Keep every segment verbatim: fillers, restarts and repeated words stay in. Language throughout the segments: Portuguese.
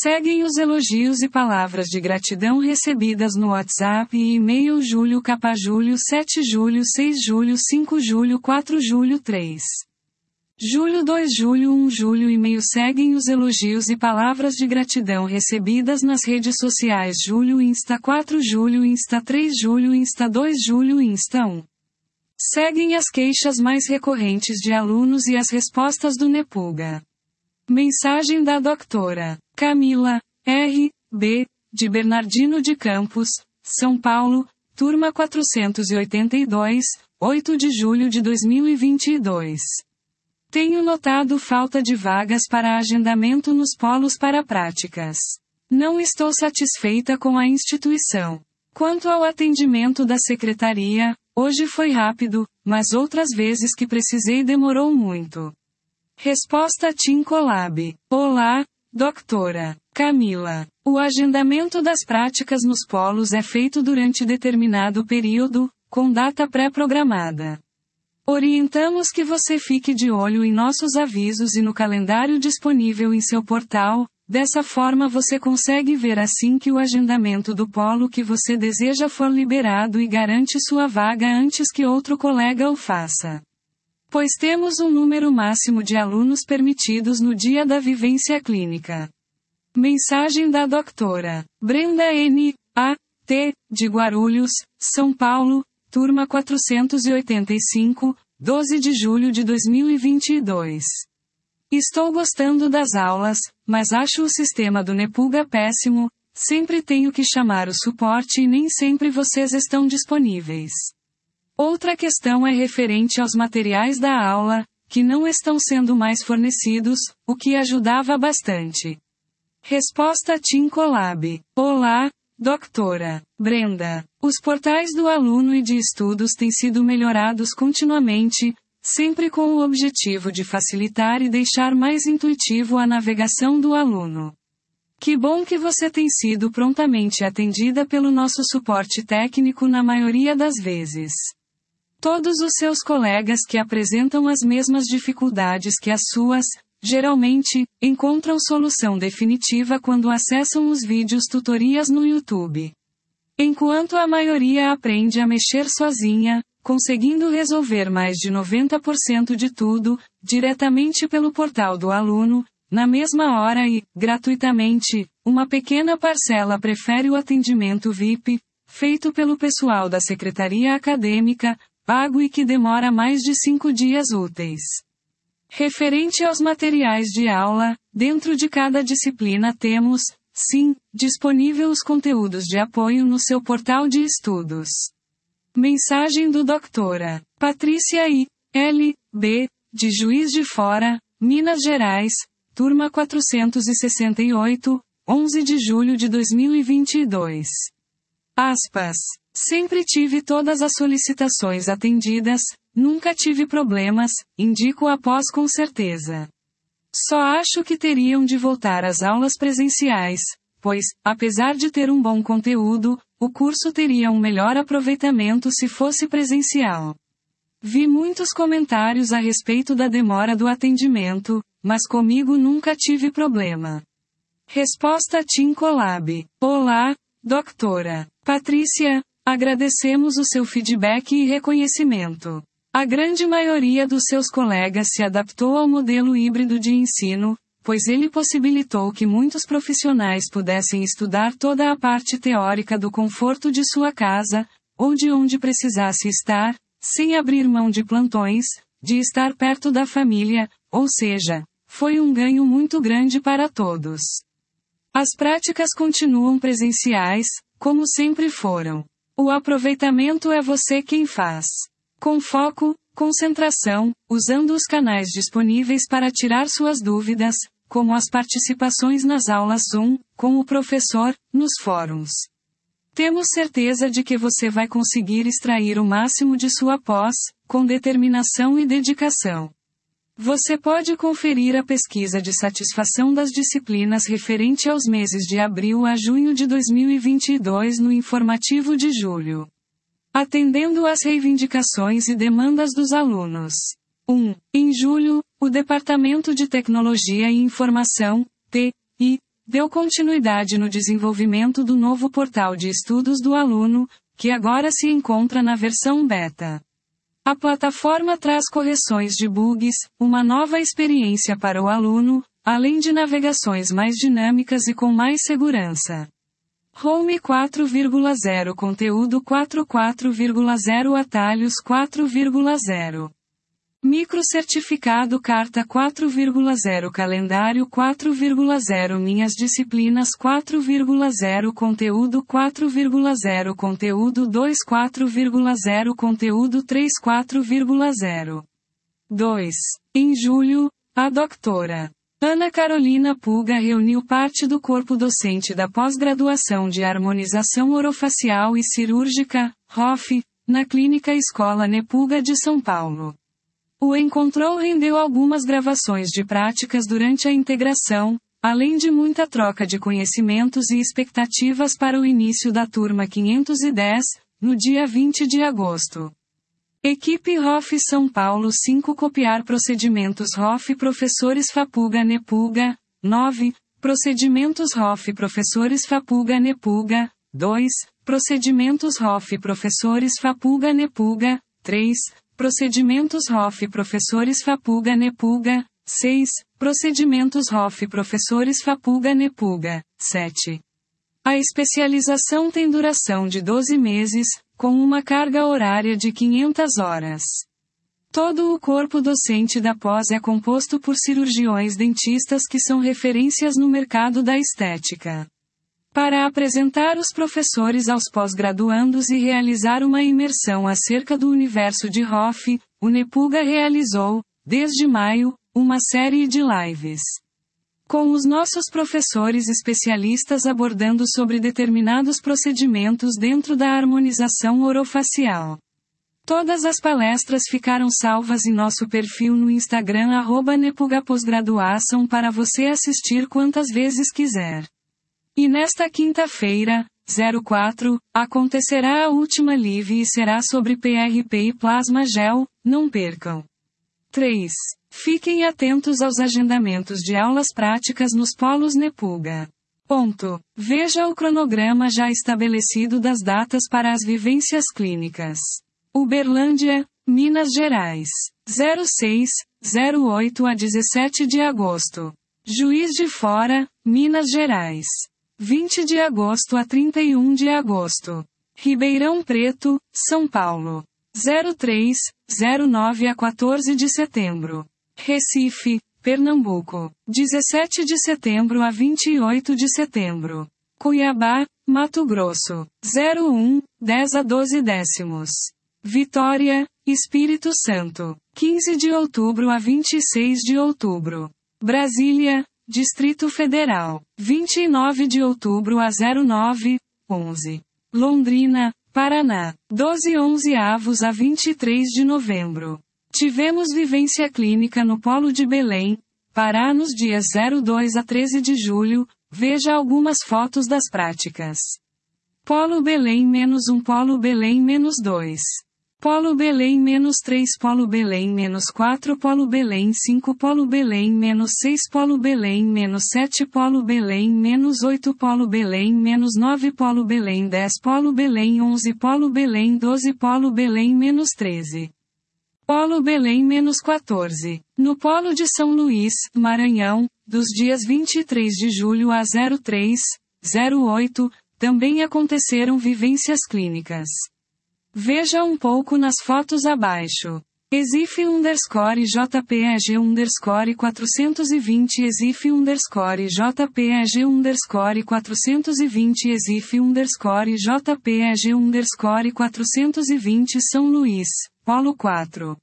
Seguem os elogios e palavras de gratidão recebidas no WhatsApp e e-mail julho capa julho sete julho seis julho cinco julho quatro julho três julho dois julho um julho e-mail. Seguem os elogios e palavras de gratidão recebidas nas redes sociais julho Insta quatro julho Insta três julho Insta dois julho Insta um. Seguem as queixas mais recorrentes de alunos e as respostas do Nepuga. Mensagem da doutora Camila R B, de Bernardino de Campos, São Paulo, turma quatrocentos e oitenta e dois, oito de julho de dois mil e vinte e dois. Tenho notado falta de vagas para agendamento nos polos para práticas. Não estou satisfeita com a instituição. Quanto ao atendimento da secretaria, hoje foi rápido, mas outras vezes que precisei demorou muito. Resposta Team Collab. Olá, doutora Camila. O agendamento das práticas nos polos é feito durante determinado período, com data pré-programada. Orientamos que você fique de olho em nossos avisos e no calendário disponível em seu portal, dessa forma você consegue ver assim que o agendamento do polo que você deseja for liberado e garante sua vaga antes que outro colega o faça. Pois temos um número máximo de alunos permitidos no dia da vivência clínica. Mensagem da doutora Brenda N. A. T. de Guarulhos, São Paulo, turma quatrocentos e oitenta e cinco, doze de julho de dois mil e vinte e dois. Estou gostando das aulas, mas acho o sistema do Nepuga péssimo, sempre tenho que chamar o suporte e nem sempre vocês estão disponíveis. Outra questão é referente aos materiais da aula, que não estão sendo mais fornecidos, o que ajudava bastante. Resposta Team Collab. Olá, doutora Brenda. Os portais do aluno e de estudos têm sido melhorados continuamente, sempre com o objetivo de facilitar e deixar mais intuitivo a navegação do aluno. Que bom que você tem sido prontamente atendida pelo nosso suporte técnico na maioria das vezes. Todos os seus colegas que apresentam as mesmas dificuldades que as suas, geralmente, encontram solução definitiva quando acessam os vídeos tutorias no YouTube. Enquanto a maioria aprende a mexer sozinha, conseguindo resolver mais de noventa por cento de tudo, diretamente pelo portal do aluno, na mesma hora e, gratuitamente, uma pequena parcela prefere o atendimento V I P, feito pelo pessoal da secretaria acadêmica, pago e que demora mais de cinco dias úteis. Referente aos materiais de aula, dentro de cada disciplina temos, sim, disponível os conteúdos de apoio no seu portal de estudos. Mensagem do doutora Patrícia I. L. B., de Juiz de Fora, Minas Gerais, turma quatrocentos e sessenta e oito, onze de julho de dois mil e vinte e dois. Aspas. Sempre tive todas as solicitações atendidas, nunca tive problemas, indico após com certeza. Só acho que teriam de voltar às aulas presenciais, pois, apesar de ter um bom conteúdo, o curso teria um melhor aproveitamento se fosse presencial. Vi muitos comentários a respeito da demora do atendimento, mas comigo nunca tive problema. Resposta Team Collab. Olá, doutora Patrícia. Agradecemos o seu feedback e reconhecimento. A grande maioria dos seus colegas se adaptou ao modelo híbrido de ensino, pois ele possibilitou que muitos profissionais pudessem estudar toda a parte teórica do conforto de sua casa, ou de onde precisasse estar, sem abrir mão de plantões, de estar perto da família, ou seja, foi um ganho muito grande para todos. As práticas continuam presenciais, como sempre foram. O aproveitamento é você quem faz. Com foco, concentração, usando os canais disponíveis para tirar suas dúvidas, como as participações nas aulas Zoom, com o professor, nos fóruns. Temos certeza de que você vai conseguir extrair o máximo de sua pós, com determinação e dedicação. Você pode conferir a pesquisa de satisfação das disciplinas referente aos meses de abril a junho de dois mil e vinte e dois no informativo de julho. Atendendo às reivindicações e demandas dos alunos. um. Em julho, o Departamento de Tecnologia e Informação, T I, deu continuidade no desenvolvimento do novo portal de estudos do aluno, que agora se encontra na versão beta. A plataforma traz correções de bugs, uma nova experiência para o aluno, além de navegações mais dinâmicas e com mais segurança. Home quatro ponto zero Conteúdo quatro ponto quatro ponto zero Atalhos quatro ponto zero Microcertificado Carta quatro ponto zero Calendário quatro ponto zero Minhas disciplinas quatro ponto zero Conteúdo quatro ponto zero Conteúdo dois quatro ponto zero Conteúdo três quatro ponto zero dois Em julho, a doutora Ana Carolina Puga reuniu parte do corpo docente da pós-graduação de Harmonização Orofacial e Cirúrgica, R O F, na Clínica Escola Nepuga de São Paulo. O encontro rendeu algumas gravações de práticas durante a integração, além de muita troca de conhecimentos e expectativas para o início da turma quinhentos e dez, no dia vinte de agosto. Equipe R O F São Paulo cinco Copiar procedimentos R O F Professores Fapuga Nepuga, nove Procedimentos R O F Professores Fapuga Nepuga, dois Procedimentos R O F Professores Fapuga Nepuga, três Procedimentos R O F Professores Fapuga Nepuga, seis Procedimentos R O F Professores Fapuga Nepuga, sete A especialização tem duração de doze meses, com uma carga horária de quinhentas horas. Todo o corpo docente da pós é composto por cirurgiões dentistas que são referências no mercado da estética. Para apresentar os professores aos pós-graduandos e realizar uma imersão acerca do universo de R O F, o Nepuga realizou, desde maio, uma série de lives com os nossos professores especialistas abordando sobre determinados procedimentos dentro da harmonização orofacial. Todas as palestras ficaram salvas em nosso perfil no Instagram arroba Nepuga Pós-Graduação para você assistir quantas vezes quiser. E nesta quinta-feira, zero quatro, acontecerá a última live e será sobre P R P e Plasma Gel, não percam. três. Fiquem atentos aos agendamentos de aulas práticas nos polos Nepuga. Ponto. Veja o cronograma já estabelecido das datas para as vivências clínicas. Uberlândia, Minas Gerais. zero seis, zero oito a dezessete de agosto. Juiz de Fora, Minas Gerais. vinte de agosto a trinta e um de agosto. Ribeirão Preto, São Paulo. zero três, zero nove a quatorze de setembro. Recife, Pernambuco. dezessete de setembro a vinte e oito de setembro. Cuiabá, Mato Grosso. zero um, dez a doze décimos. Vitória, Espírito Santo. quinze de outubro a vinte e seis de outubro. Brasília, Distrito Federal. vinte e nove de outubro a zero nove, onze. Londrina, Paraná. doze e onze avos a vinte e três de novembro. Tivemos vivência clínica no Polo de Belém, Pará nos dias zero dois a treze de julho, veja algumas fotos das práticas. Polo Belém menos um Polo Belém menos dois. Polo Belém menos três Polo Belém menos quatro Polo Belém cinco Polo Belém menos seis Polo Belém menos sete Polo Belém menos oito Polo Belém menos nove Polo Belém dez Polo Belém onze Polo Belém doze Polo Belém menos treze. Polo Belém menos quatorze. No Polo de São Luís, Maranhão, dos dias vinte e três de julho a zero três, zero oito, também aconteceram vivências clínicas. Veja um pouco nas fotos abaixo. Exif underscore JPEG underscore quatrocentos e vinte Exif underscore JPEG underscore quatrocentos e vinte Exif underscore JPEG underscore quatrocentos e vinte São Luís, Polo quatro.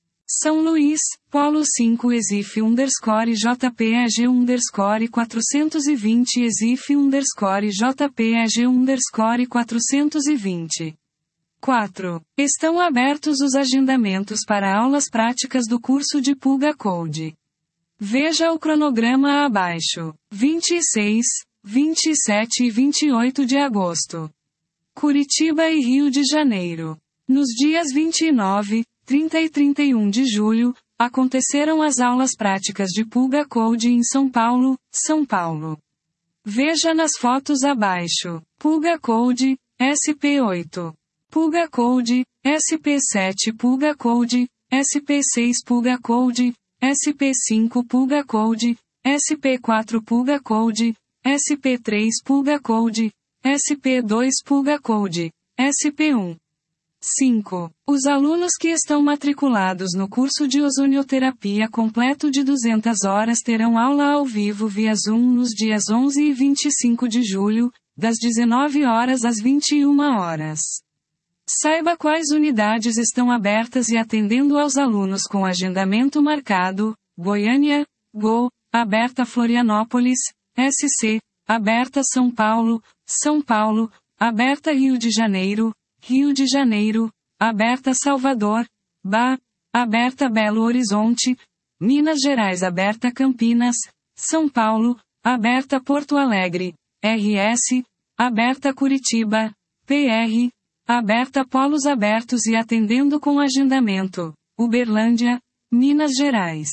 São Luís, Polo cinco Exif underscore JPEG underscore quatrocentos e vinte Exif underscore JPEG underscore quatrocentos e vinte. quatro. Estão abertos os agendamentos para aulas práticas do curso de Puga Code. Veja o cronograma abaixo. vinte e seis, vinte e sete e vinte e oito de agosto. Curitiba e Rio de Janeiro. Nos dias vinte e nove, trinta e trinta e um de julho, aconteceram as aulas práticas de Puga Code em São Paulo, São Paulo. Veja nas fotos abaixo. Pulga Code, S P oito. Pulga Code, S P sete Pulga Code, S P seis Pulga Code, S P cinco Pulga Code, S P quatro Pulga Code, S P três Pulga Code, S P dois Pulga Code, S P um. cinco. Os alunos que estão matriculados no curso de ozonioterapia completo de duzentas horas terão aula ao vivo via Zoom nos dias onze e vinte e cinco de julho, das dezenove horas às vinte e uma horas. Saiba quais unidades estão abertas e atendendo aos alunos com agendamento marcado: Goiânia, Go, aberta Florianópolis, S C, aberta São Paulo, São Paulo, aberta Rio de Janeiro, Rio de Janeiro, aberta Salvador, Ba, aberta Belo Horizonte, Minas Gerais, aberta Campinas, São Paulo, aberta Porto Alegre, R S, aberta Curitiba, P R, aberta Polos Abertos e atendendo com agendamento, Uberlândia, Minas Gerais.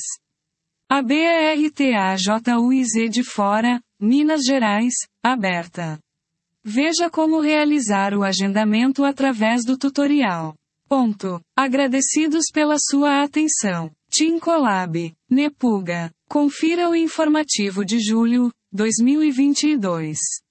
ABARTAJUIZ de Fora, Minas Gerais, aberta. Veja como realizar o agendamento através do tutorial. Ponto. Agradecidos pela sua atenção. TeamCollab, Nepuga. Confira o informativo de julho, dois mil e vinte e dois.